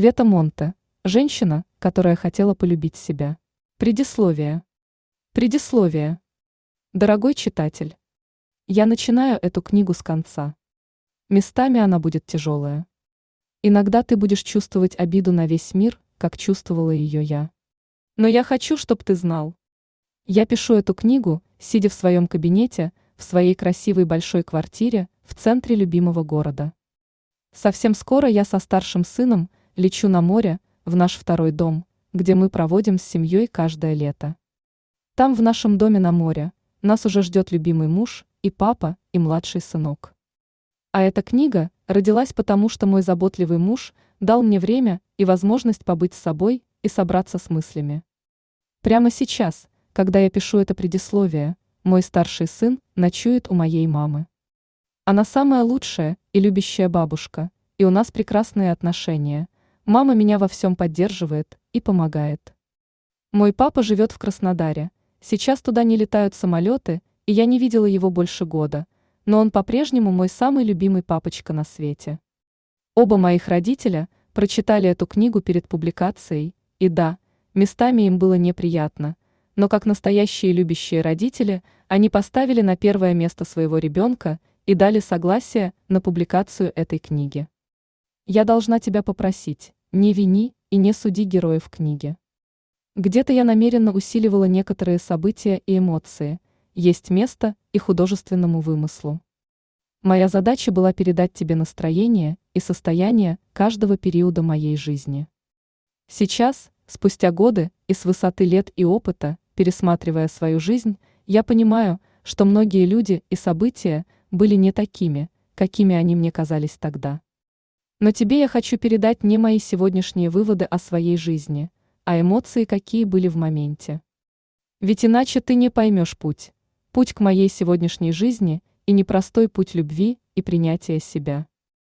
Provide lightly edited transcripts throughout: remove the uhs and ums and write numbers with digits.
Света Монте. Женщина, которая хотела полюбить себя. Предисловие. Предисловие. Дорогой читатель, я начинаю эту книгу с конца. Местами она будет тяжелая. Иногда ты будешь чувствовать обиду на весь мир, как чувствовала ее я. Но я хочу, чтобы ты знал. Я пишу эту книгу, сидя в своем кабинете, в своей красивой большой квартире, в центре любимого города. Совсем скоро я со старшим сыном лечу на море, в наш второй дом, где мы проводим с семьей каждое лето. Там, в нашем доме на море, нас уже ждет любимый муж, и папа, и младший сынок. А эта книга родилась потому, что мой заботливый муж дал мне время и возможность побыть с собой и собраться с мыслями. Прямо сейчас, когда я пишу это предисловие, мой старший сын ночует у моей мамы. Она самая лучшая и любящая бабушка, и у нас прекрасные отношения. Мама меня во всем поддерживает и помогает. Мой папа живет в Краснодаре. Сейчас туда не летают самолеты, и я не видела его больше года, но он по-прежнему мой самый любимый папочка на свете. Оба моих родителя прочитали эту книгу перед публикацией, и да, местами им было неприятно, но как настоящие любящие родители, они поставили на первое место своего ребенка и дали согласие на публикацию этой книги. Я должна тебя попросить, не вини и не суди героев книги. Где-то я намеренно усиливала некоторые события и эмоции, есть место и художественному вымыслу. Моя задача была передать тебе настроение и состояние каждого периода моей жизни. Сейчас, спустя годы и с высоты лет и опыта, пересматривая свою жизнь, я понимаю, что многие люди и события были не такими, какими они мне казались тогда. Но тебе я хочу передать не мои сегодняшние выводы о своей жизни, а эмоции, какие были в моменте. Ведь иначе ты не поймешь путь к моей сегодняшней жизни и непростой путь любви и принятия себя.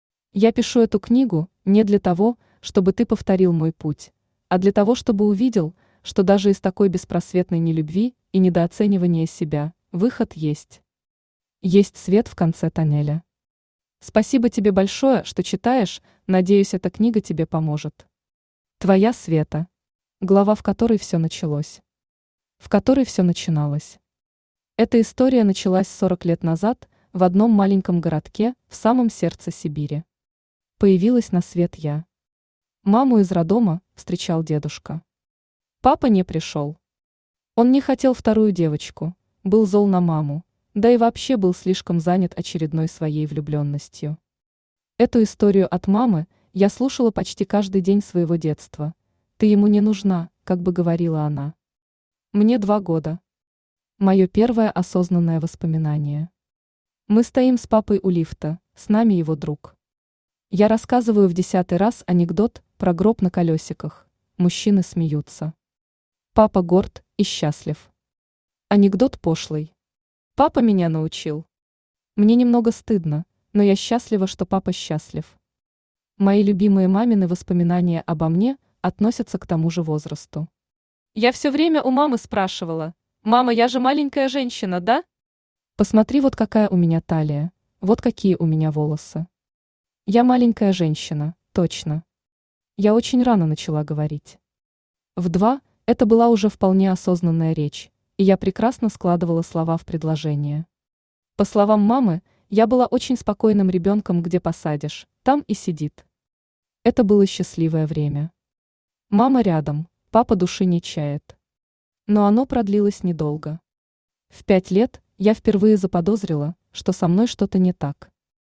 Я пишу эту книгу не для того, чтобы ты повторил мой путь, а для того, чтобы увидел, что даже из такой беспросветной нелюбви и недооценивания себя выход есть. Есть свет в конце тоннеля. Спасибо тебе большое, что читаешь, надеюсь, эта книга тебе поможет. Твоя Света. Глава, в которой все началось. В которой все начиналось. Эта история началась 40 лет назад в одном маленьком городке в самом сердце Сибири. Появилась на свет я. Маму из роддома встречал дедушка. Папа не пришел. Он не хотел вторую девочку, был зол на маму, да и вообще был слишком занят очередной своей влюбленностью. Эту историю от мамы я слушала почти каждый день своего детства. «Ты ему не нужна», как бы говорила она. Мне 2 года. Мое первое осознанное воспоминание. Мы стоим с папой у лифта, с нами его друг. Я рассказываю в 10-й раз анекдот про гроб на колесиках. Мужчины смеются. Папа горд и счастлив. Анекдот пошлый. Папа меня научил. Мне немного стыдно, но я счастлива, что папа счастлив. Мои любимые мамины воспоминания обо мне относятся к тому же возрасту. Я все время у мамы спрашивала: «Мама, я же маленькая женщина, да?» Посмотри, вот какая у меня талия, вот какие у меня волосы. Я маленькая женщина, точно. Я очень рано начала говорить. В 2 это была уже вполне осознанная речь, и я прекрасно складывала слова в предложения. По словам мамы, я была очень спокойным ребенком, где посадишь, там и сидит. Это было счастливое время. Мама рядом, папа души не чает. Но оно продлилось недолго. В 5 лет я впервые заподозрила, что со мной что-то не так.